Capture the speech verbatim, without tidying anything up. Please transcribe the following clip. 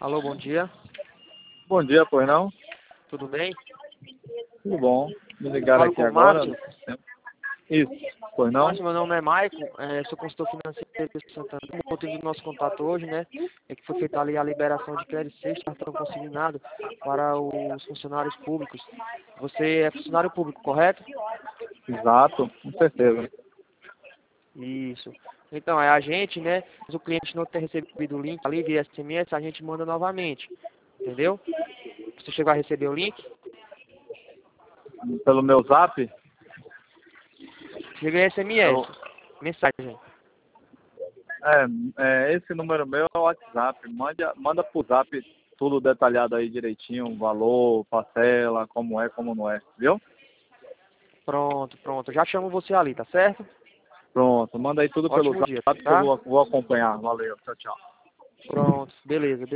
Alô, bom dia. Bom dia, pois não? Tudo bem? Tudo bom. Me ligaram Falo aqui com o agora. Márcio. Isso, pois não? Márcio, meu nome é Maicon, é, sou consultor financeiro de Santana. O motivo do nosso contato hoje, né, é que foi feita ali a liberação de crédito sexta, cartão consignado para os funcionários públicos. Você é funcionário público, correto? Exato, com certeza. Isso. Então, é a gente, né, se o cliente não ter recebido o link ali via S M S, a gente manda novamente. Entendeu? Você chegou a receber o link? Pelo meu zap, Chega em S M S, eu, mensagem. é, é, esse número meu é o WhatsApp. Manda, manda pro zap tudo detalhado aí direitinho, valor, parcela, como é, como não é, viu? Pronto, pronto. Já chamo você ali, tá certo? Pronto, manda aí tudo pelo Ótimo dia, zap que eu tá? vou, vou acompanhar. Valeu, tchau, tchau. Pronto, beleza.